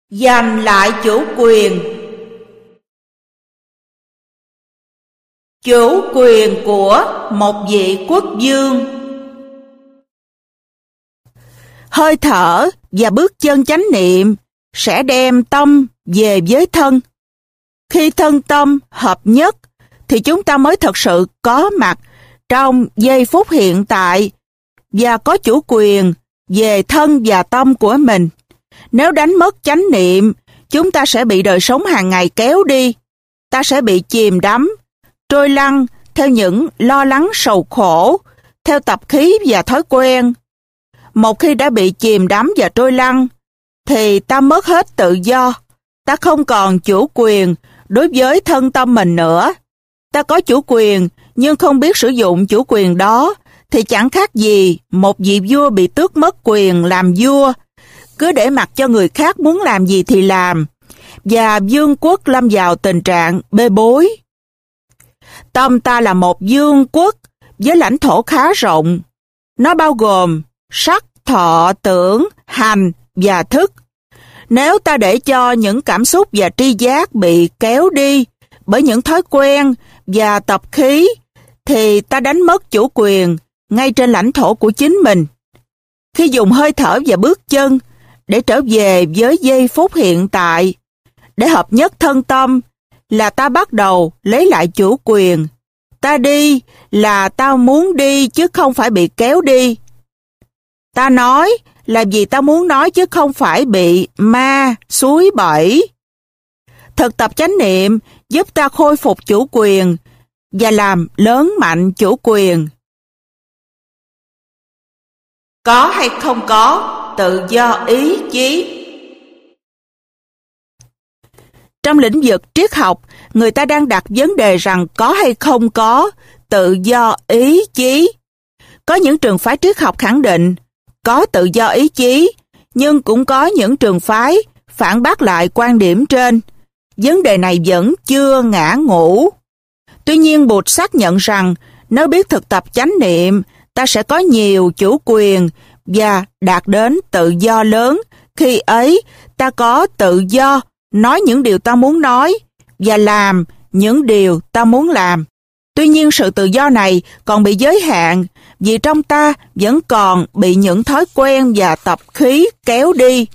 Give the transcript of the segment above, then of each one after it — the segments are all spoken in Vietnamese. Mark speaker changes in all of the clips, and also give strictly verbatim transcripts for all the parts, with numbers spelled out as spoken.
Speaker 1: Giành lại chủ quyền. Chủ quyền của một vị quốc vương. Hơi thở và bước chân chánh niệm sẽ đem tâm về với thân. Khi thân tâm hợp nhất thì chúng ta mới thật sự có mặt trong giây phút hiện tại và có chủ quyền về thân và tâm của mình. Nếu đánh mất chánh niệm, chúng ta sẽ bị đời sống hàng ngày kéo đi. Ta sẽ bị chìm đắm, trôi lăn theo những lo lắng sầu khổ, theo tập khí và thói quen. Một khi đã bị chìm đắm và trôi lăn, thì ta mất hết tự do. Ta không còn chủ quyền đối với thân tâm mình nữa. Ta có chủ quyền nhưng không biết sử dụng chủ quyền đó, thì chẳng khác gì một vị vua bị tước mất quyền làm vua, cứ để mặc cho người khác muốn làm gì thì làm, và vương quốc lâm vào tình trạng bê bối. Tâm ta là một vương quốc với lãnh thổ khá rộng. Nó bao gồm sắc, thọ, tưởng, hành và thức. Nếu ta để cho những cảm xúc và tri giác bị kéo đi bởi những thói quen và tập khí, thì ta đánh mất chủ quyền ngay trên lãnh thổ của chính mình. Khi dùng hơi thở và bước chân để trở về với giây phút hiện tại, để hợp nhất thân tâm, là ta bắt đầu lấy lại chủ quyền. Ta đi là ta muốn đi chứ không phải bị kéo đi. Ta nói là vì ta muốn nói chứ không phải bị ma, suối bẫy. Thực tập chánh niệm giúp ta khôi phục chủ quyền và làm lớn mạnh chủ quyền. Có hay không có tự do ý chí? Trong lĩnh vực triết học, người ta đang đặt vấn đề rằng có hay không có tự do ý chí. Có những trường phái triết học khẳng định có tự do ý chí, nhưng cũng có những trường phái phản bác lại quan điểm trên. Vấn đề này vẫn chưa ngã ngũ. Tuy nhiên, Bụt xác nhận rằng nếu biết thực tập chánh niệm, ta sẽ có nhiều chủ quyền và đạt đến tự do lớn. Khi ấy, ta có tự do nói những điều ta muốn nói và làm những điều ta muốn làm. Tuy nhiên, sự tự do này còn bị giới hạn vì trong ta vẫn còn bị những thói quen và tập khí kéo đi.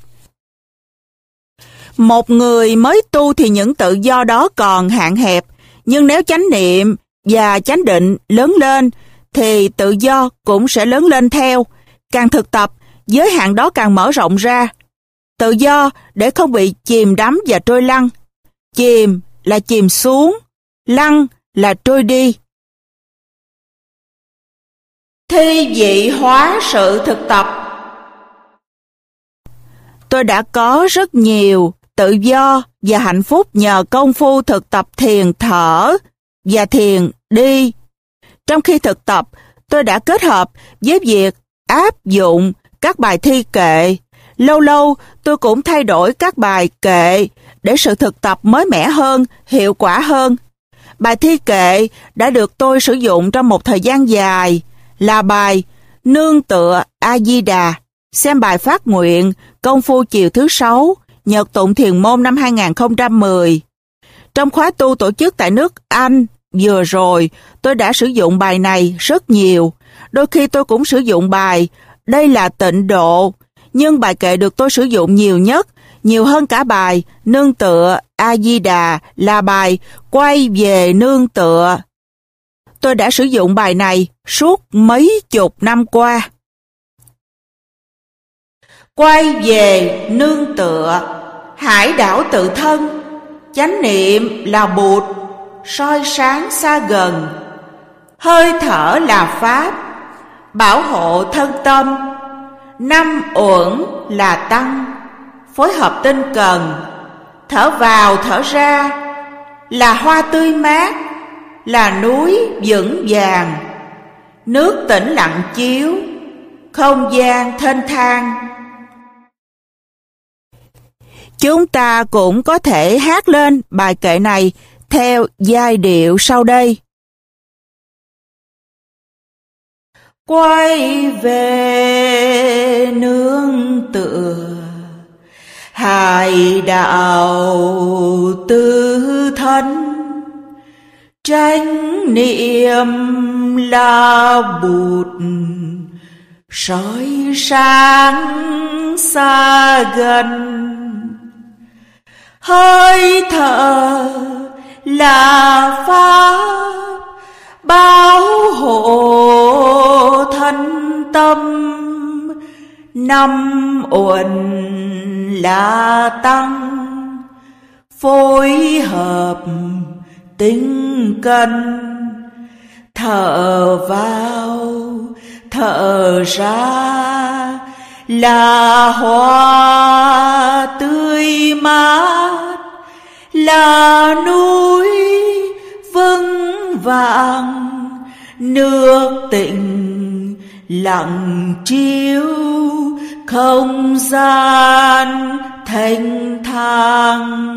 Speaker 1: Một người mới tu thì những tự do đó còn hạn hẹp, nhưng nếu chánh niệm và chánh định lớn lên thì tự do cũng sẽ lớn lên theo. Càng thực tập, giới hạn đó càng mở rộng ra. Tự do để không bị chìm đắm và trôi lăn. Chìm là chìm xuống, lăn là trôi đi. Thi vị hóa sự thực tập. Tôi đã có rất nhiều tự do và hạnh phúc nhờ công phu thực tập thiền thở và thiền đi. Trong khi thực tập, tôi đã kết hợp với việc áp dụng các bài thi kệ. Lâu lâu tôi cũng thay đổi các bài kệ để sự thực tập mới mẻ hơn, hiệu quả hơn. Bài thi kệ đã được tôi sử dụng trong một thời gian dài là bài Nương tựa A-di-đà, xem bài phát nguyện công phu chiều thứ sáu, Nhật tụng thiền môn năm hai không một không. Trong khóa tu tổ chức tại nước Anh vừa rồi, tôi đã sử dụng bài này rất nhiều. Đôi khi tôi cũng sử dụng bài Đây là tịnh độ, nhưng bài kệ được tôi sử dụng nhiều nhất, nhiều hơn cả bài Nương tựa A-di-đà là bài Quay về nương tựa. Tôi đã sử dụng bài này suốt mấy chục năm qua. Quay về nương tựa, hải đảo tự thân, chánh niệm là Bụt, soi sáng xa gần. Hơi thở là Pháp, bảo hộ thân tâm. Năm uẩn là Tăng, phối hợp tinh cần. Thở vào thở ra là hoa tươi mát, là núi vững vàng. Nước tĩnh lặng chiếu, không gian thênh thang. Chúng ta cũng có thể hát lên bài kệ này theo giai điệu sau đây. Quay về nương tựa, Hải đạo tự thân, chánh niệm là Bụt, soi sáng xa gần. Hơi thở là pháp, bảo hộ thân tâm. Năm uẩn là tăng, phối hợp tinh cần. Thở vào, thở ra là hoa tươi mát, là núi vững vàng, nước tịnh lặng chiếu không gian thanh thang.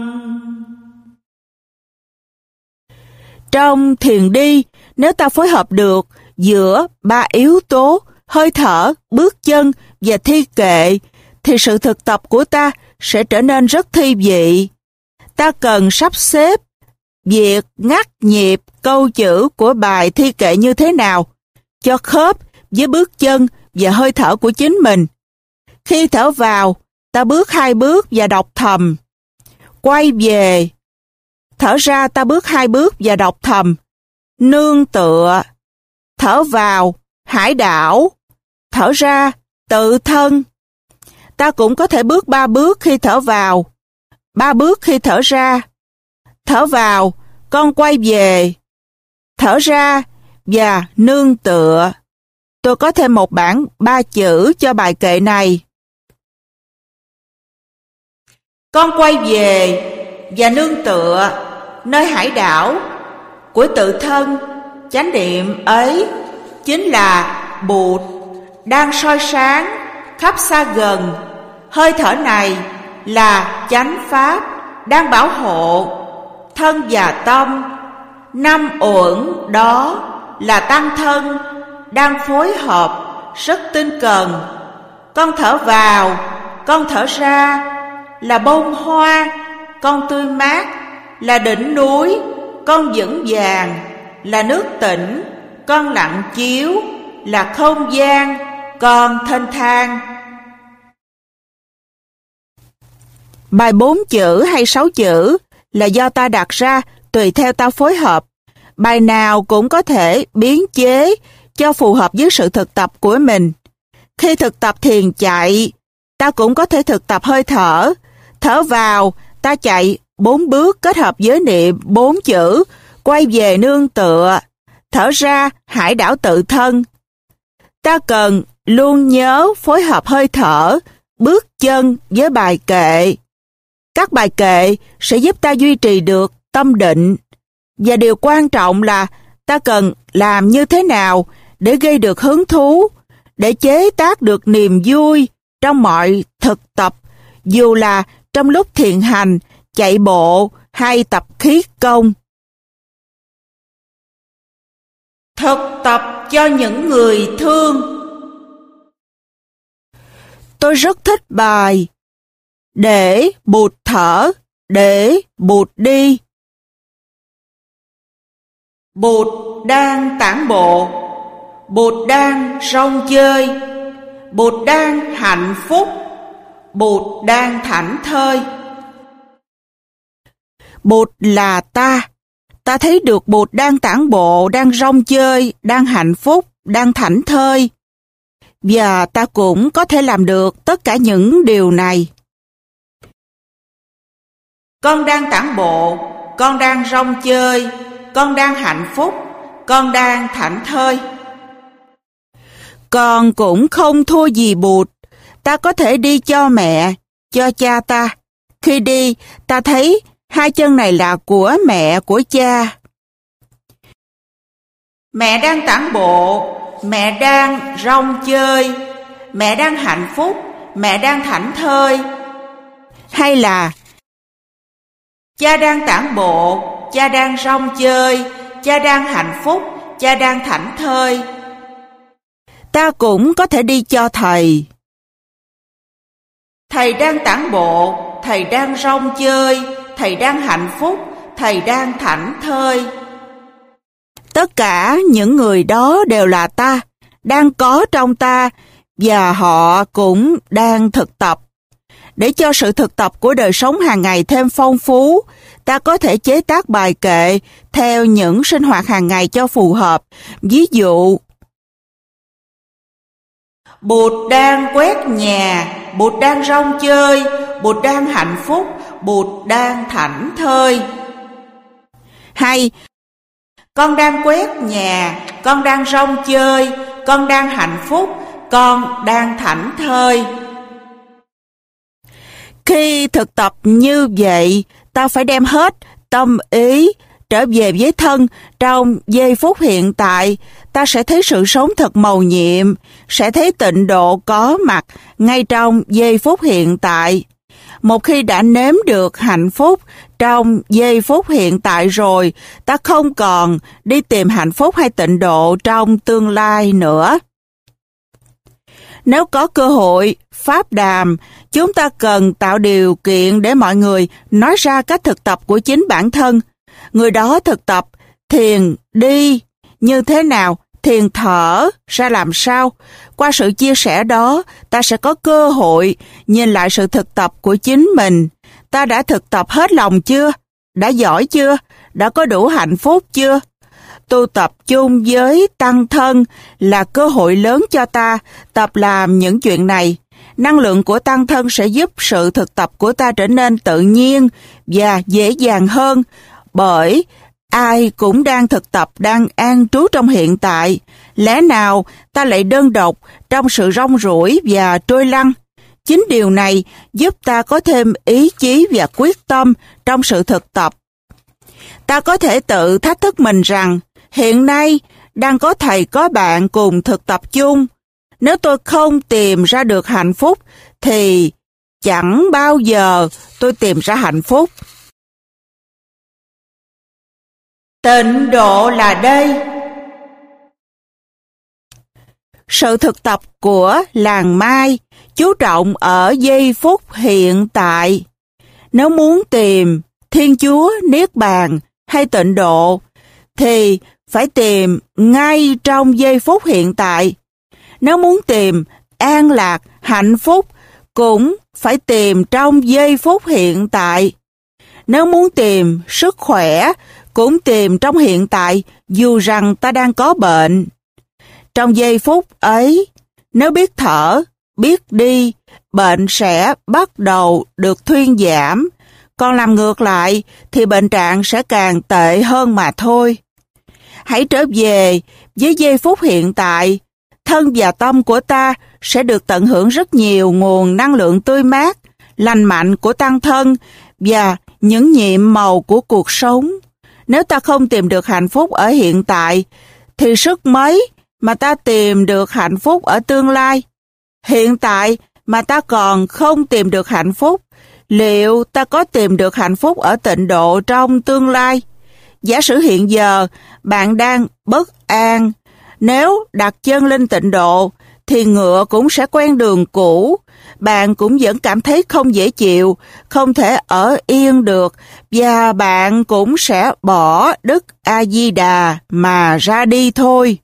Speaker 1: Trong thiền đi, nếu ta phối hợp được giữa ba yếu tố hơi thở, bước chân và thi kệ, thì sự thực tập của ta sẽ trở nên rất thi vị. Ta cần sắp xếp việc ngắt nhịp câu chữ của bài thi kệ như thế nào cho khớp với bước chân và hơi thở của chính mình. Khi thở vào, ta bước hai bước và đọc thầm. Quay về. Thở ra, ta bước hai bước và đọc thầm. Nương tựa. Thở vào, hải đảo. Thở ra, tự thân. Ta cũng có thể bước ba bước khi thở vào, ba bước khi thở ra. Thở vào, con quay về. Thở ra và nương tựa. Tôi có thêm một bảng ba chữ cho bài kệ này. Con quay về và nương tựa nơi hải đảo của tự thân. Chánh niệm ấy chính là Bụt đang soi sáng khắp xa gần. Hơi thở này là chánh pháp đang bảo hộ thân và tâm. Năm uẩn đó là tăng thân đang phối hợp rất tinh cần. Con thở vào, con thở ra là bông hoa, con tươi mát là đỉnh núi, con vững vàng là nước tĩnh, con lặng chiếu là không gian, con thênh thang. Bài bốn chữ hay sáu chữ là do ta đặt ra tùy theo ta phối hợp. Bài nào cũng có thể biến chế cho phù hợp với sự thực tập của mình. Khi thực tập thiền chạy, ta cũng có thể thực tập hơi thở. Thở vào, ta chạy bốn bước kết hợp với niệm bốn chữ, quay về nương tựa. Thở ra, hải đảo tự thân. Ta cần luôn nhớ phối hợp hơi thở, bước chân với bài kệ. Các bài kệ sẽ giúp ta duy trì được tâm định. Và điều quan trọng là ta cần làm như thế nào để gây được hứng thú, để chế tác được niềm vui trong mọi thực tập, dù là trong lúc thiền hành, chạy bộ hay tập khí công. Thực tập cho những người thương. Tôi rất thích bài Để Bụt thở, để Bụt đi. Bụt đang tản bộ, Bụt đang rong chơi, Bụt đang hạnh phúc, Bụt đang thảnh thơi. Bụt là ta. Ta thấy được Bụt đang tản bộ, đang rong chơi, đang hạnh phúc, đang thảnh thơi. Và ta cũng có thể làm được tất cả những điều này. Con đang tản bộ, con đang rong chơi, con đang hạnh phúc, con đang thảnh thơi. Con cũng không thua gì Bụt. Ta có thể đi cho mẹ, cho cha ta. Khi đi, ta thấy hai chân này là của mẹ, của cha. Mẹ đang tản bộ, mẹ đang rong chơi, mẹ đang hạnh phúc, mẹ đang thảnh thơi. Hay là cha đang tản bộ, cha đang rong chơi, cha đang hạnh phúc, cha đang thảnh thơi. Ta cũng có thể đi cho thầy. Thầy đang tản bộ, thầy đang rong chơi, thầy đang hạnh phúc, thầy đang thảnh thơi. Tất cả những người đó đều là ta, đang có trong ta, và họ cũng đang thực tập. Để cho sự thực tập của đời sống hàng ngày thêm phong phú, ta có thể chế tác bài kệ theo những sinh hoạt hàng ngày cho phù hợp. Ví dụ, Bụt đang quét nhà, Bụt đang rong chơi, Bụt đang hạnh phúc, Bụt đang thảnh thơi. Hay, con đang quét nhà, con đang rong chơi, con đang hạnh phúc, con đang thảnh thơi. Khi thực tập như vậy, ta phải đem hết tâm ý trở về với thân trong giây phút hiện tại. Ta sẽ thấy sự sống thật mầu nhiệm, sẽ thấy tịnh độ có mặt ngay trong giây phút hiện tại. Một khi đã nếm được hạnh phúc trong giây phút hiện tại rồi, ta không còn đi tìm hạnh phúc hay tịnh độ trong tương lai nữa. Nếu có cơ hội pháp đàm, chúng ta cần tạo điều kiện để mọi người nói ra cách thực tập của chính bản thân. Người đó thực tập thiền đi như thế nào, thiền thở ra làm sao. Qua sự chia sẻ đó, ta sẽ có cơ hội nhìn lại sự thực tập của chính mình. Ta đã thực tập hết lòng chưa? Đã giỏi chưa? Đã có đủ hạnh phúc chưa? Tu tập chung với tăng thân là cơ hội lớn cho ta tập làm những chuyện này. Năng lượng của tăng thân sẽ giúp sự thực tập của ta trở nên tự nhiên và dễ dàng hơn, bởi ai cũng đang thực tập, đang an trú trong hiện tại. Lẽ nào ta lại đơn độc trong sự rong ruổi và trôi lăn? Chính điều này giúp ta có thêm ý chí và quyết tâm trong sự thực tập. Ta có thể tự thách thức mình rằng, hiện nay đang có thầy có bạn cùng thực tập chung. Nếu tôi không tìm ra được hạnh phúc, thì chẳng bao giờ tôi tìm ra hạnh phúc. Tịnh độ là đây. Sự thực tập của làng Mai chú trọng ở giây phút hiện tại. Nếu muốn tìm Thiên Chúa, Niết Bàn hay tịnh độ, thì phải tìm ngay trong giây phút hiện tại. Nếu muốn tìm an lạc, hạnh phúc, cũng phải tìm trong giây phút hiện tại. Nếu muốn tìm sức khỏe, cũng tìm trong hiện tại, dù rằng ta đang có bệnh. Trong giây phút ấy, nếu biết thở, biết đi, bệnh sẽ bắt đầu được thuyên giảm. Còn làm ngược lại, thì bệnh trạng sẽ càng tệ hơn mà thôi. Hãy trở về với giây phút hiện tại. Thân và tâm của ta sẽ được tận hưởng rất nhiều nguồn năng lượng tươi mát, lành mạnh của tăng thân và những nhiệm màu của cuộc sống. Nếu ta không tìm được hạnh phúc ở hiện tại, thì sức mấy mà ta tìm được hạnh phúc ở tương lai? Hiện tại mà ta còn không tìm được hạnh phúc, liệu ta có tìm được hạnh phúc ở tịnh độ trong tương lai? Giả sử hiện giờ bạn đang bất an, nếu đặt chân lên tịnh độ, thì ngựa cũng sẽ quen đường cũ. Bạn cũng vẫn cảm thấy không dễ chịu, không thể ở yên được, và bạn cũng sẽ bỏ Đức A-di-đà mà ra đi thôi.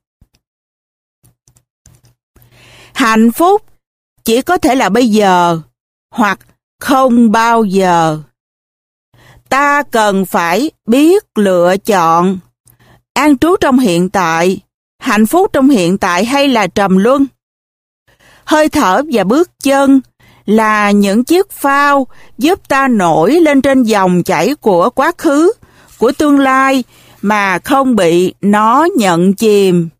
Speaker 1: Hạnh phúc chỉ có thể là bây giờ, hoặc không bao giờ. Ta cần phải biết lựa chọn an trú trong hiện tại, hạnh phúc trong hiện tại hay là trầm luân. Hơi thở và bước chân là những chiếc phao giúp ta nổi lên trên dòng chảy của quá khứ, của tương lai mà không bị nó nhận chìm.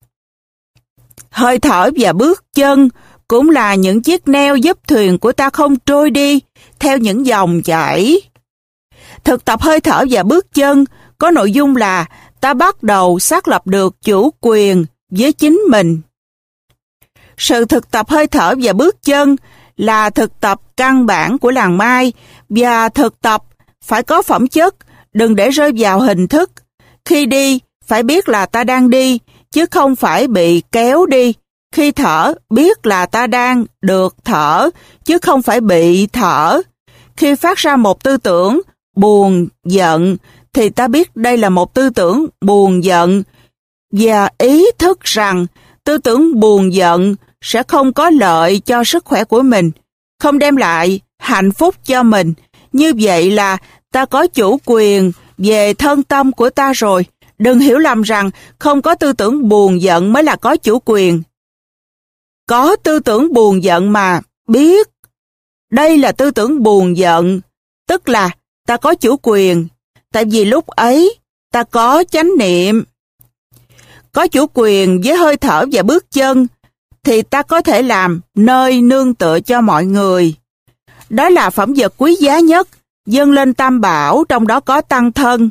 Speaker 1: Hơi thở và bước chân cũng là những chiếc neo giúp thuyền của ta không trôi đi theo những dòng chảy. Thực tập hơi thở và bước chân có nội dung là ta bắt đầu xác lập được chủ quyền với chính mình. Sự thực tập hơi thở và bước chân là thực tập căn bản của làng Mai, và thực tập phải có phẩm chất, đừng để rơi vào hình thức. Khi đi, phải biết là ta đang đi, chứ không phải bị kéo đi. Khi thở, biết là ta đang được thở, chứ không phải bị thở. khi phát ra một tư tưởng buồn, giận, thì ta biết đây là một tư tưởng buồn giận, và ý thức rằng tư tưởng buồn giận sẽ không có lợi cho sức khỏe của mình, không đem lại hạnh phúc cho mình. Như vậy là ta có chủ quyền về thân tâm của ta rồi. Đừng hiểu lầm rằng không có tư tưởng buồn giận mới là có chủ quyền. Có tư tưởng buồn giận mà biết đây là tư tưởng buồn giận, tức là ta có chủ quyền, tại vì lúc ấy ta có chánh niệm. Có chủ quyền với hơi thở và bước chân, thì ta có thể làm nơi nương tựa cho mọi người. Đó là phẩm vật quý giá nhất, dâng lên tam bảo, trong đó có tăng thân.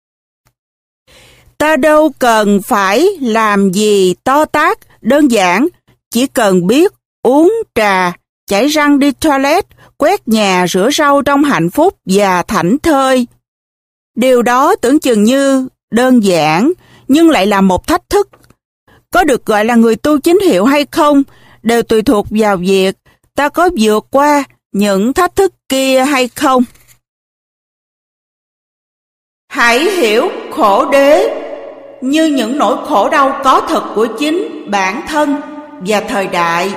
Speaker 1: Ta đâu cần phải làm gì to tát, đơn giản, chỉ cần biết uống trà, chải răng, đi toilet, quét nhà, rửa rau trong hạnh phúc và thảnh thơi. Điều đó tưởng chừng như đơn giản, nhưng lại là một thách thức. Có được gọi là người tu chính hiệu hay không, đều tùy thuộc vào việc ta có vượt qua những thách thức kia hay không. Hãy hiểu khổ đế như những nỗi khổ đau có thật của chính bản thân và thời đại.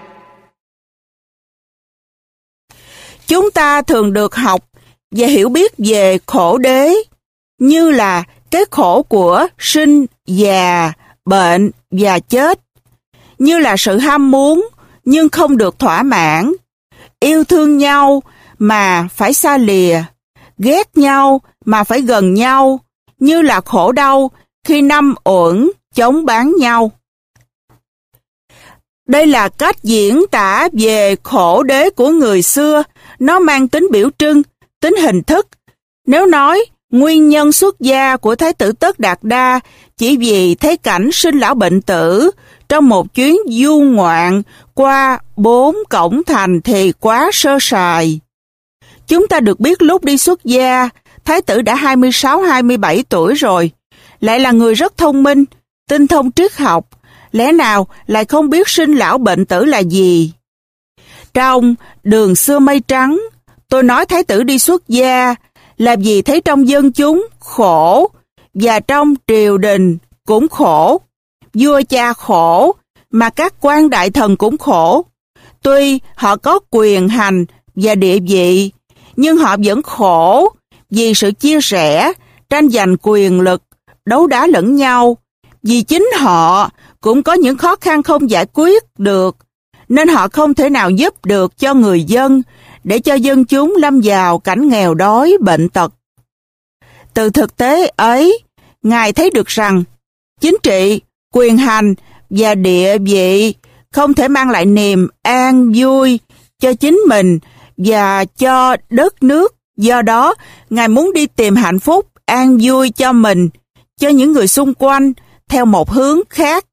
Speaker 1: Chúng ta thường được học và hiểu biết về khổ đế như là cái khổ của sinh, già, bệnh và chết, như là sự ham muốn nhưng không được thỏa mãn, yêu thương nhau mà phải xa lìa, ghét nhau mà phải gần nhau, như là khổ đau khi năm uẩn chống bán nhau. Đây là cách diễn tả về khổ đế của người xưa, nó mang tính biểu trưng, tính hình thức. Nếu nói nguyên nhân xuất gia của Thái tử Tất Đạt Đa chỉ vì thấy cảnh sinh lão bệnh tử trong một chuyến du ngoạn qua bốn cổng thành thì quá sơ sài. Chúng ta được biết lúc đi xuất gia, Thái tử đã hai mươi sáu hai mươi bảy tuổi rồi, lại là người rất thông minh, tinh thông triết học, lẽ nào lại không biết sinh lão bệnh tử là gì? Trong Đường Xưa Mây Trắng, tôi nói Thái tử đi xuất gia là vì thấy trong dân chúng khổ, và trong triều đình cũng khổ, vua cha khổ, mà các quan đại thần cũng khổ. Tuy họ có quyền hành và địa vị, nhưng họ vẫn khổ vì sự chia rẽ, tranh giành quyền lực, đấu đá lẫn nhau. Vì chính họ cũng có những khó khăn không giải quyết được, nên họ không thể nào giúp được cho người dân, để cho dân chúng lâm vào cảnh nghèo đói, bệnh tật. Từ thực tế ấy, Ngài thấy được rằng chính trị, quyền hành và địa vị không thể mang lại niềm an vui cho chính mình và cho đất nước. Do đó, Ngài muốn đi tìm hạnh phúc, an vui cho mình, cho những người xung quanh theo một hướng khác.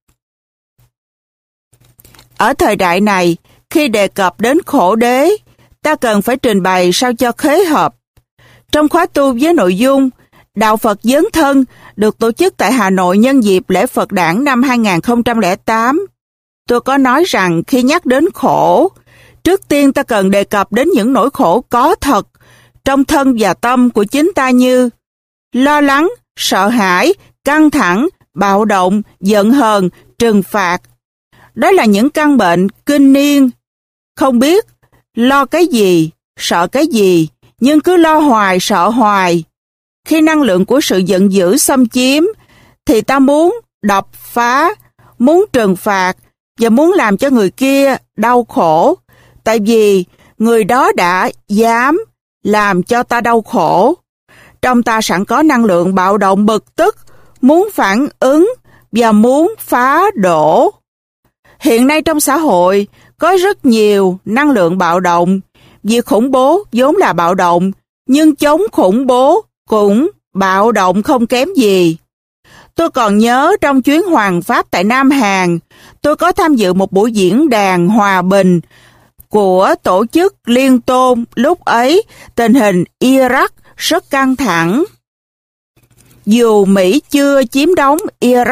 Speaker 1: Ở thời đại này, khi đề cập đến khổ đế, ta cần phải trình bày sao cho khế hợp. Trong khóa tu với nội dung Đạo Phật Dấn Thân được tổ chức tại Hà Nội nhân dịp lễ Phật Đản năm hai nghìn không trăm lẻ tám, tôi có nói rằng khi nhắc đến khổ, trước tiên ta cần đề cập đến những nỗi khổ có thật trong thân và tâm của chính ta, như lo lắng, sợ hãi, căng thẳng, bạo động, giận hờn, trừng phạt. Đó là những căn bệnh kinh niên, không biết lo cái gì, sợ cái gì, nhưng cứ lo hoài, sợ hoài. Khi năng lượng của sự giận dữ xâm chiếm, thì ta muốn đập phá, muốn trừng phạt và muốn làm cho người kia đau khổ, tại vì người đó đã dám làm cho ta đau khổ. Trong ta sẵn có năng lượng bạo động bực tức, muốn phản ứng và muốn phá đổ. Hiện nay trong xã hội có rất nhiều năng lượng bạo động. Việc khủng bố vốn là bạo động, nhưng chống khủng bố cũng bạo động không kém gì. Tôi còn nhớ trong chuyến hoàng pháp tại Nam Hàn, tôi có tham dự một buổi diễn đàn hòa bình của tổ chức Liên Tôn. Lúc ấy, tình hình Iraq rất căng thẳng. Dù Mỹ chưa chiếm đóng Iraq,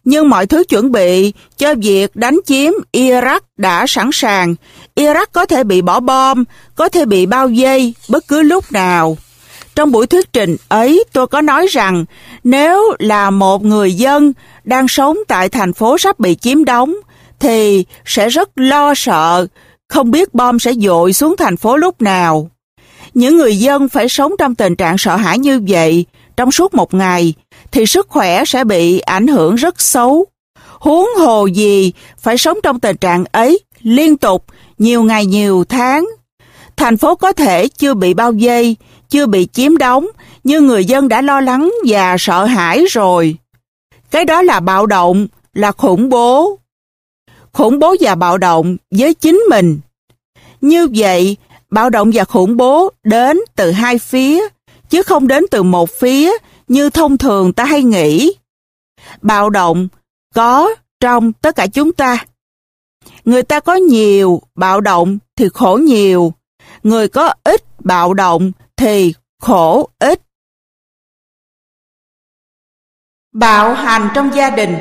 Speaker 1: Nhưng mọi thứ chuẩn bị cho việc đánh chiếm Iraq đã sẵn sàng. Iraq có thể bị bỏ bom, có thể bị bao vây bất cứ lúc nào. Trong buổi thuyết trình ấy, tôi có nói rằng nếu là một người dân đang sống tại thành phố sắp bị chiếm đóng, thì sẽ rất lo sợ, không biết bom sẽ dội xuống thành phố lúc nào. Những người dân phải sống trong tình trạng sợ hãi như vậy trong suốt một ngày, thì sức khỏe sẽ bị ảnh hưởng rất xấu. Huống hồ gì phải sống trong tình trạng ấy liên tục nhiều ngày nhiều tháng. Thành phố có thể chưa bị bao vây, chưa bị chiếm đóng, nhưng người dân đã lo lắng và sợ hãi rồi. Cái đó là bạo động, là khủng bố. Khủng bố và bạo động với chính mình. Như vậy, bạo động và khủng bố đến từ hai phía, chứ không đến từ một phía như thông thường ta hay nghĩ. Bạo động có trong tất cả chúng ta. Người ta có nhiều bạo động thì khổ nhiều, người có ít bạo động thì khổ ít. Bạo hành trong gia đình.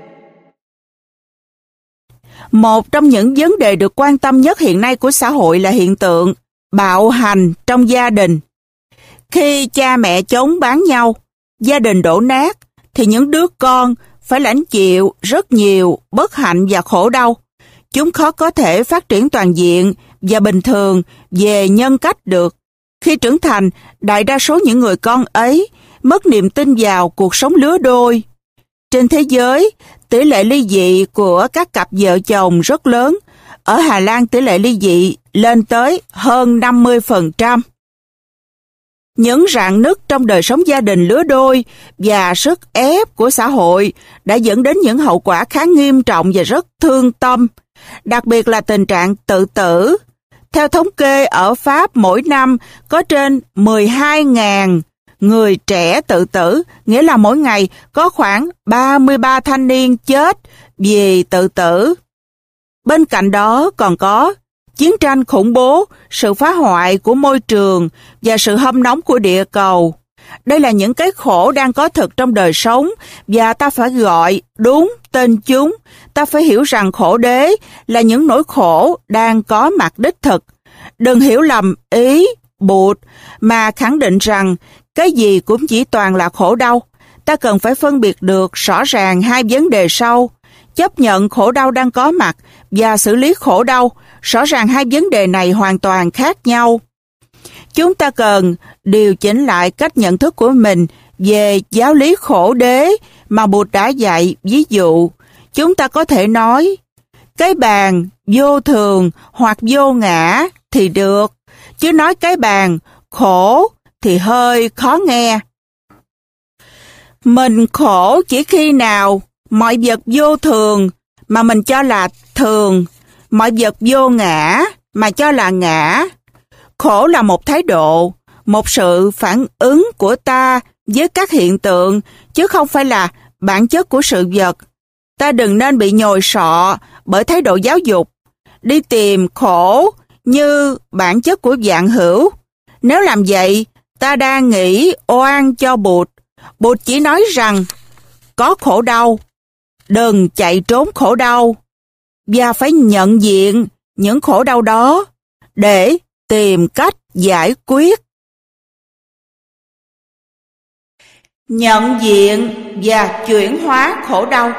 Speaker 1: Một trong những vấn đề được quan tâm nhất hiện nay của xã hội là hiện tượng bạo hành trong gia đình. Khi cha mẹ chống bán nhau, gia đình đổ nát, thì những đứa con phải lãnh chịu rất nhiều bất hạnh và khổ đau. Chúng khó có thể phát triển toàn diện và bình thường về nhân cách được. Khi trưởng thành, đại đa số những người con ấy mất niềm tin vào cuộc sống lứa đôi. Trên thế giới, tỷ lệ ly dị của các cặp vợ chồng rất lớn. Ở Hà Lan, tỷ lệ ly dị lên tới hơn năm mươi phần trăm. Những rạn nứt trong đời sống gia đình lứa đôi và sức ép của xã hội đã dẫn đến những hậu quả khá nghiêm trọng và rất thương tâm, đặc biệt là tình trạng tự tử. Theo thống kê ở Pháp, mỗi năm có trên mười hai nghìn người trẻ tự tử, nghĩa là mỗi ngày có khoảng ba mươi ba thanh niên chết vì tự tử. Bên cạnh đó còn có chiến tranh khủng bố, sự phá hoại của môi trường và sự hâm nóng của địa cầu. Đây là những cái khổ đang có thực trong đời sống và ta phải gọi đúng tên chúng. Ta phải hiểu rằng khổ đế là những nỗi khổ đang có mặt đích thực. Đừng hiểu lầm ý Bụt mà khẳng định rằng cái gì cũng chỉ toàn là khổ đau. Ta cần phải phân biệt được rõ ràng hai vấn đề sau: chấp nhận khổ đau đang có mặt và xử lý khổ đau. Rõ ràng hai vấn đề này hoàn toàn khác nhau. Chúng ta cần điều chỉnh lại cách nhận thức của mình về giáo lý khổ đế mà Bụt đã dạy. Ví dụ, chúng ta có thể nói, cái bàn vô thường hoặc vô ngã thì được, chứ nói cái bàn khổ thì hơi khó nghe. Mình khổ chỉ khi nào mọi vật vô thường mà mình cho là thường, mọi vật vô ngã mà cho là ngã. Khổ là một thái độ, một sự phản ứng của ta với các hiện tượng, chứ không phải là bản chất của sự vật. Ta đừng nên bị nhồi sọ bởi thái độ giáo dục, đi tìm khổ như bản chất của vạn hữu. Nếu làm vậy, ta đang nghĩ oan cho Bụt. Bụt chỉ nói rằng có khổ đau, đừng chạy trốn khổ đau, và phải nhận diện những khổ đau đó để tìm cách giải quyết. Nhận diện và chuyển hóa khổ đau.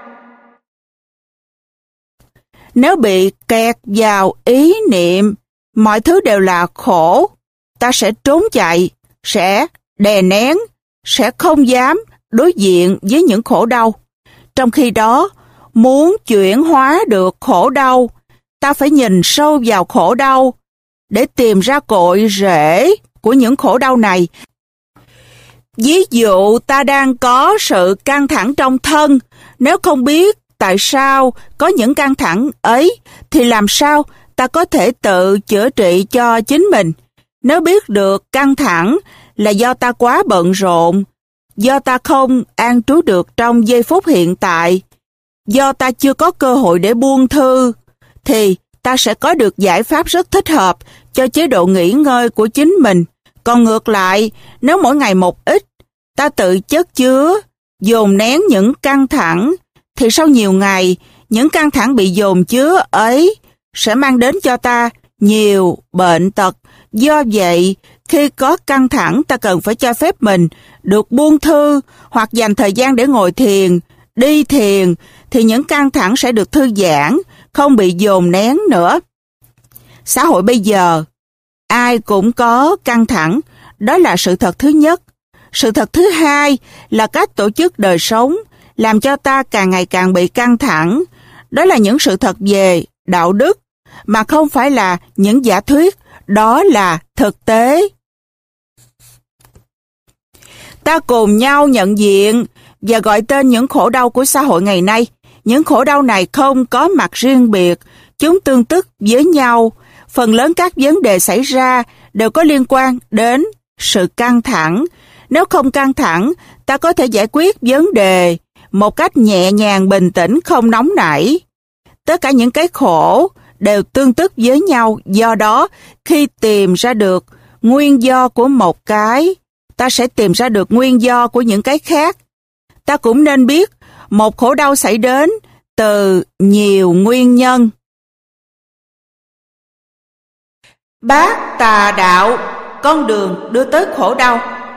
Speaker 1: Nếu bị kẹt vào ý niệm mọi thứ đều là khổ, ta sẽ trốn chạy, sẽ đè nén, sẽ không dám đối diện với những khổ đau. Trong khi đó, muốn chuyển hóa được khổ đau, ta phải nhìn sâu vào khổ đau để tìm ra cội rễ của những khổ đau này. Ví dụ ta đang có sự căng thẳng trong thân, nếu không biết tại sao có những căng thẳng ấy, thì làm sao ta có thể tự chữa trị cho chính mình? Nếu biết được căng thẳng là do ta quá bận rộn, do ta không an trú được trong giây phút hiện tại, do ta chưa có cơ hội để buông thư, thì ta sẽ có được giải pháp rất thích hợp cho chế độ nghỉ ngơi của chính mình. Còn ngược lại, nếu mỗi ngày một ít, ta tự chất chứa, dồn nén những căng thẳng, thì sau nhiều ngày, những căng thẳng bị dồn chứa ấy sẽ mang đến cho ta nhiều bệnh tật. Do vậy, khi có căng thẳng, ta cần phải cho phép mình được buông thư hoặc dành thời gian để ngồi thiền, đi thiền, thì những căng thẳng sẽ được thư giãn, không bị dồn nén nữa. Xã hội bây giờ, ai cũng có căng thẳng, đó là sự thật thứ nhất. Sự thật thứ hai là cách tổ chức đời sống làm cho ta càng ngày càng bị căng thẳng. Đó là những sự thật về đạo đức, mà không phải là những giả thuyết, đó là thực tế. Ta cùng nhau nhận diện và gọi tên những khổ đau của xã hội ngày nay. Những khổ đau này không có mặt riêng biệt, chúng tương tức với nhau. Phần lớn các vấn đề xảy ra đều có liên quan đến sự căng thẳng. Nếu không căng thẳng, ta có thể giải quyết vấn đề một cách nhẹ nhàng, bình tĩnh, không nóng nảy. Tất cả những cái khổ đều tương tức với nhau. Do đó, khi tìm ra được nguyên do của một cái, ta sẽ tìm ra được nguyên do của những cái khác. Ta cũng nên biết một khổ đau xảy đến từ nhiều nguyên nhân. Bát tà đạo, con đường đưa tới khổ đau.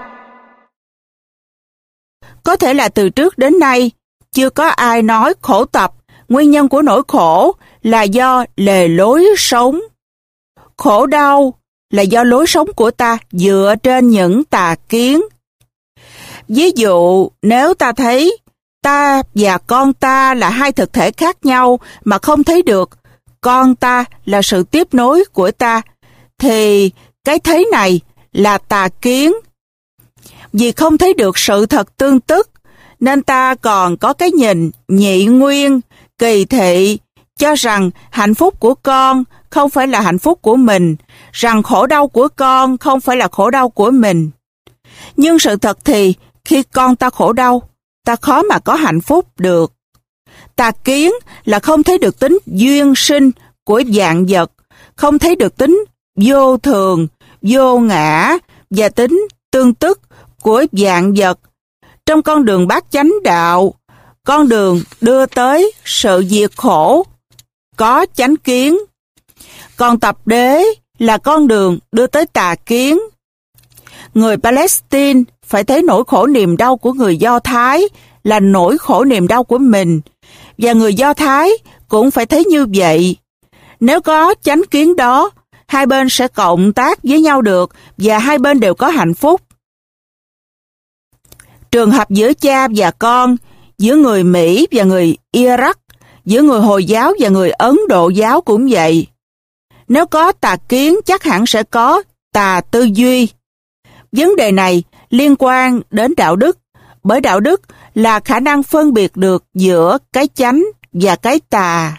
Speaker 1: Có thể là từ trước đến nay, chưa có ai nói khổ tập, nguyên nhân của nỗi khổ là do lề lối sống. Khổ đau là do lối sống của ta dựa trên những tà kiến. Ví dụ, nếu ta thấy ta và con ta là hai thực thể khác nhau mà không thấy được con ta là sự tiếp nối của ta, thì cái thấy này là tà kiến. Vì không thấy được sự thật tương tức, nên ta còn có cái nhìn nhị nguyên, kỳ thị, cho rằng hạnh phúc của con không phải là hạnh phúc của mình, rằng khổ đau của con không phải là khổ đau của mình. Nhưng sự thật thì, khi con ta khổ đau, ta khó mà có hạnh phúc được. Tà kiến là không thấy được tính duyên sinh của vạn vật, không thấy được tính vô thường, vô ngã và tính tương tức của vạn vật. Trong con đường bát chánh đạo, con đường đưa tới sự diệt khổ, có chánh kiến. Còn tập đế là con đường đưa tới tà kiến. Người Palestine phải thấy nỗi khổ niềm đau của người Do Thái là nỗi khổ niềm đau của mình, và người Do Thái cũng phải thấy như vậy. Nếu có chánh kiến đó, hai bên sẽ cộng tác với nhau được và hai bên đều có hạnh phúc. Trường hợp giữa cha và con, giữa người Mỹ và người Iraq, giữa người Hồi giáo và người Ấn Độ giáo cũng vậy. Nếu có tà kiến, chắc hẳn sẽ có tà tư duy. Vấn đề này liên quan đến đạo đức, bởi đạo đức là khả năng phân biệt được giữa cái chánh và cái tà.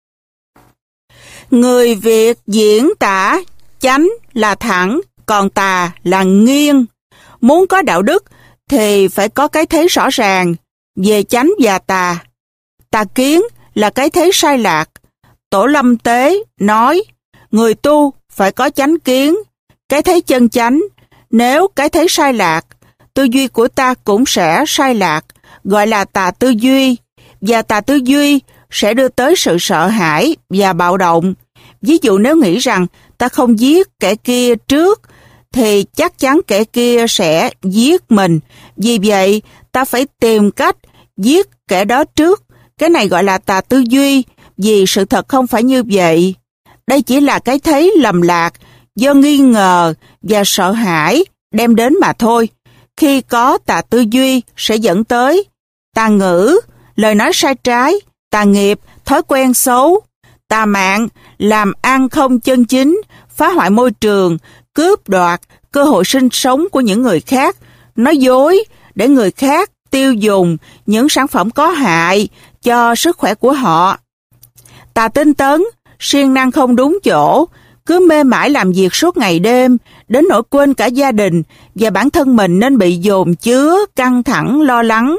Speaker 1: Người Việt diễn tả chánh là thẳng, còn tà là nghiêng. Muốn có đạo đức thì phải có cái thấy rõ ràng về chánh và tà. Tà kiến là cái thấy sai lạc. Tổ Lâm Tế nói, người tu phải có chánh kiến, cái thấy chân chánh. Nếu cái thấy sai lạc, tư duy của ta cũng sẽ sai lạc, gọi là tà tư duy. Và tà tư duy sẽ đưa tới sự sợ hãi và bạo động. Ví dụ nếu nghĩ rằng ta không giết kẻ kia trước, thì chắc chắn kẻ kia sẽ giết mình. Vì vậy, ta phải tìm cách giết kẻ đó trước. Cái này gọi là tà tư duy, vì sự thật không phải như vậy. Đây chỉ là cái thấy lầm lạc, do nghi ngờ và sợ hãi đem đến mà thôi. Khi có tà tư duy sẽ dẫn tới tà ngữ, lời nói sai trái, tà nghiệp, thói quen xấu, tà mạng, làm ăn không chân chính, phá hoại môi trường, cướp đoạt cơ hội sinh sống của những người khác, nói dối để người khác tiêu dùng những sản phẩm có hại cho sức khỏe của họ. Tà tinh tấn, siêng năng không đúng chỗ, cứ mê mải làm việc suốt ngày đêm, đến nỗi quên cả gia đình và bản thân mình, nên bị dồn chứa, căng thẳng, lo lắng.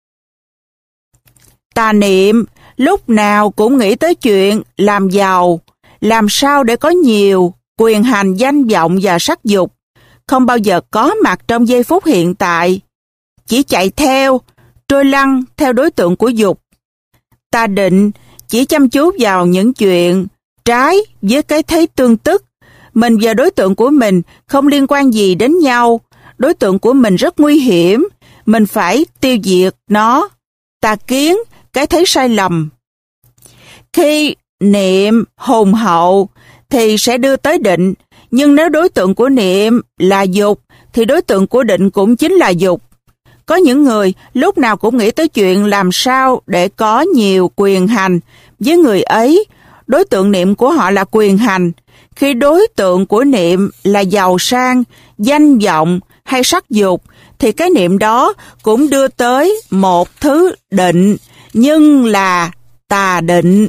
Speaker 1: Tà niệm, lúc nào cũng nghĩ tới chuyện làm giàu, làm sao để có nhiều quyền hành, danh vọng và sắc dục, không bao giờ có mặt trong giây phút hiện tại, chỉ chạy theo, trôi lăn theo đối tượng của dục. tà định chỉ chăm chú vào những chuyện trái với cái thấy tương tức. Mình và đối tượng của mình không liên quan gì đến nhau. Đối tượng của mình rất nguy hiểm. Mình phải tiêu diệt nó. Tà kiến, cái thấy sai lầm. Khi niệm hùng hậu thì sẽ đưa tới định. Nhưng nếu đối tượng của niệm là dục thì đối tượng của định cũng chính là dục. Có những người lúc nào cũng nghĩ tới chuyện làm sao để có nhiều quyền hành. Với người ấy, đối tượng niệm của họ là quyền hành. Khi đối tượng của niệm là giàu sang, danh vọng hay sắc dục, thì cái niệm đó cũng đưa tới một thứ định, nhưng là tà định.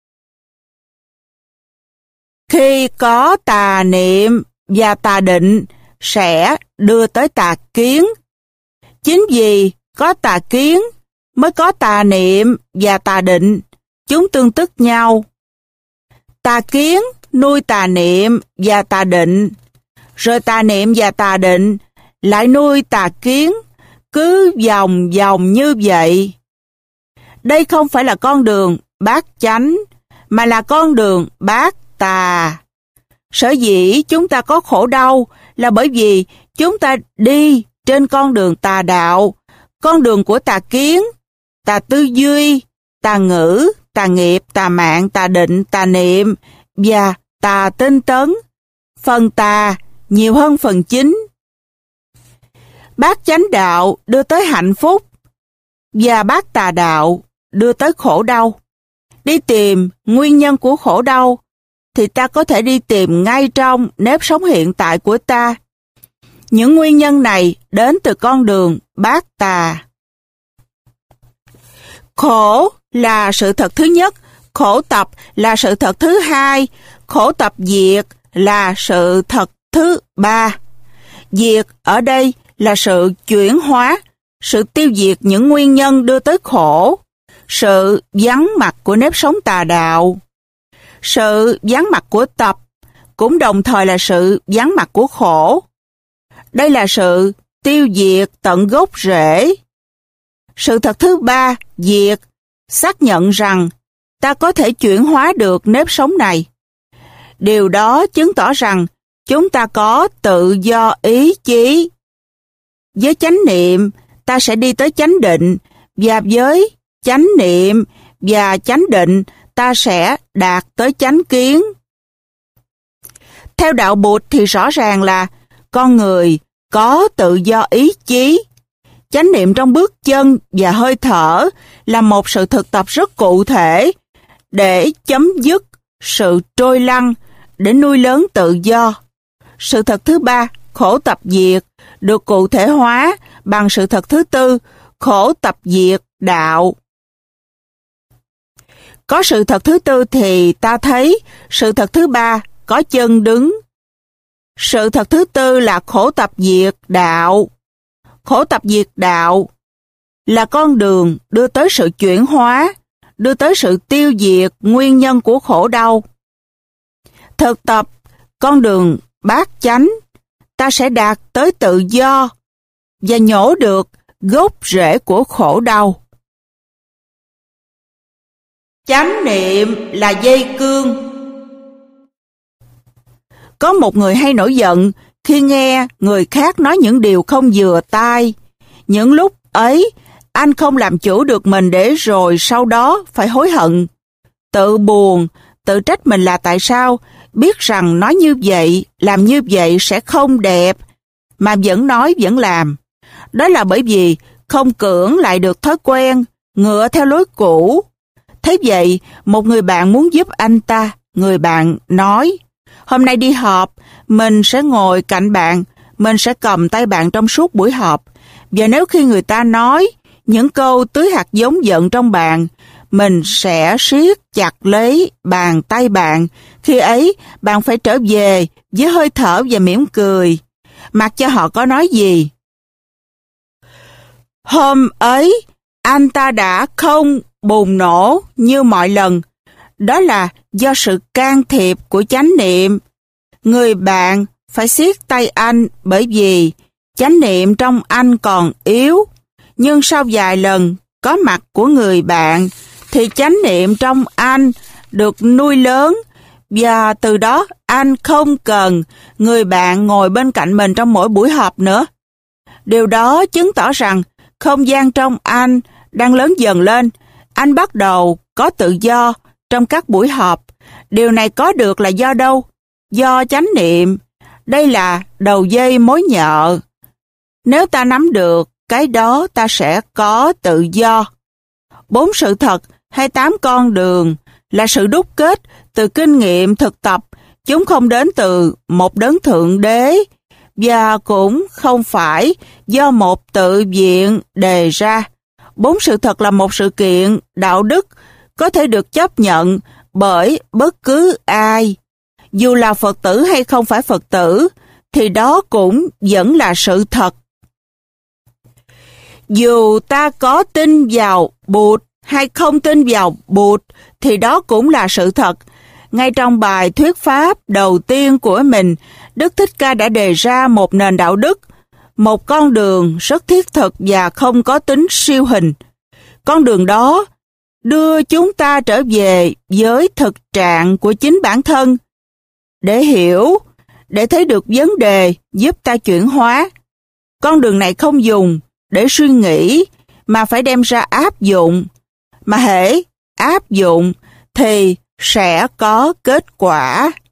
Speaker 1: Khi có tà niệm và tà định sẽ đưa tới tà kiến. Chính vì có tà kiến mới có tà niệm và tà định, chúng tương tức nhau. Tà kiến nuôi tà niệm và tà định, rồi tà niệm và tà định lại nuôi tà kiến, cứ vòng vòng như vậy. Đây không phải là con đường bát chánh, mà là con đường bát tà. Sở dĩ chúng ta có khổ đau là bởi vì chúng ta đi trên con đường tà đạo, con đường của tà kiến, tà tư duy, tà ngữ, tà nghiệp, tà mạng, tà định, tà niệm và tà tinh tấn. Phần tà nhiều hơn phần chính. Bát chánh đạo đưa tới hạnh phúc và bát tà đạo đưa tới khổ đau. Đi tìm nguyên nhân của khổ đau thì ta có thể đi tìm ngay trong nếp sống hiện tại của ta. Những nguyên nhân này đến từ con đường bát tà. Khổ là sự thật thứ nhất, khổ tập là sự thật thứ hai, khổ tập diệt là sự thật thứ ba. Diệt ở đây là sự chuyển hóa, sự tiêu diệt những nguyên nhân đưa tới khổ, sự vắng mặt của nếp sống tà đạo. Sự vắng mặt của tập cũng đồng thời là sự vắng mặt của khổ. Đây là sự tiêu diệt tận gốc rễ. Sự thật thứ ba, diệt, xác nhận rằng ta có thể chuyển hóa được nếp sống này. Điều đó chứng tỏ rằng chúng ta có tự do ý chí. Với chánh niệm, ta sẽ đi tới chánh định, và với chánh niệm và chánh định, ta sẽ đạt tới chánh kiến. Theo đạo Bụt thì rõ ràng là con người có tự do ý chí. Chánh niệm trong bước chân và hơi thở là một sự thực tập rất cụ thể để chấm dứt sự trôi lăn, để nuôi lớn tự do. Sự thật thứ ba, khổ tập diệt, được cụ thể hóa bằng sự thật thứ tư, khổ tập diệt đạo. Có sự thật thứ tư thì ta thấy sự thật thứ ba có chân đứng. Sự thật thứ tư là khổ tập diệt đạo. Khổ tập diệt đạo là con đường đưa tới sự chuyển hóa, đưa tới sự tiêu diệt nguyên nhân của khổ đau. Thực tập con đường bát chánh, ta sẽ đạt tới tự do và nhổ được gốc rễ của khổ đau. Chánh niệm là dây cương. Có một người hay nổi giận khi nghe người khác nói những điều không vừa tai. Những lúc ấy, anh không làm chủ được mình để rồi sau đó phải hối hận. Tự buồn, tự trách mình là tại sao biết rằng nói như vậy, làm như vậy sẽ không đẹp, mà vẫn nói vẫn làm. Đó là bởi vì không cưỡng lại được thói quen, ngựa theo lối cũ. Thế vậy, một người bạn muốn giúp anh ta. Người bạn nói, hôm nay đi họp, mình sẽ ngồi cạnh bạn, mình sẽ cầm tay bạn trong suốt buổi họp. Và nếu khi người ta nói những câu tưới hạt giống giận trong bạn, mình sẽ siết chặt lấy bàn tay bạn. Khi ấy, bạn phải trở về với hơi thở và mỉm cười, mặc cho họ có nói gì. Hôm ấy, anh ta đã không bùng nổ như mọi lần. Đó là do sự can thiệp của chánh niệm. Người bạn phải siết tay anh bởi vì chánh niệm trong anh còn yếu. Nhưng sau vài lần có mặt của người bạn thì chánh niệm trong anh được nuôi lớn, và từ đó anh không cần người bạn ngồi bên cạnh mình trong mỗi buổi họp nữa. Điều đó chứng tỏ rằng không gian trong anh đang lớn dần lên. Anh bắt đầu có tự do trong các buổi họp. Điều này có được là do đâu? Do chánh niệm. Đây là đầu dây mối nhợ. Nếu ta nắm được cái đó, ta sẽ có tự do. Bốn sự thật hay tám con đường là sự đúc kết từ kinh nghiệm thực tập. Chúng không đến từ một đấng thượng đế và cũng không phải do một tự viện đề ra. Bốn sự thật là một sự kiện đạo đức có thể được chấp nhận bởi bất cứ ai. Dù là Phật tử hay không phải Phật tử, thì đó cũng vẫn là sự thật. Dù ta có tin vào Bụt hay không tin vào Bụt, thì đó cũng là sự thật. Ngay trong bài thuyết pháp đầu tiên của mình, Đức Thích Ca đã đề ra một nền đạo đức, một con đường rất thiết thực và không có tính siêu hình. Con đường đó đưa chúng ta trở về với thực trạng của chính bản thân, để hiểu, để thấy được vấn đề, giúp ta chuyển hóa. Con đường này không dùng để suy nghĩ, mà phải đem ra áp dụng. Mà hễ áp dụng thì sẽ có kết quả.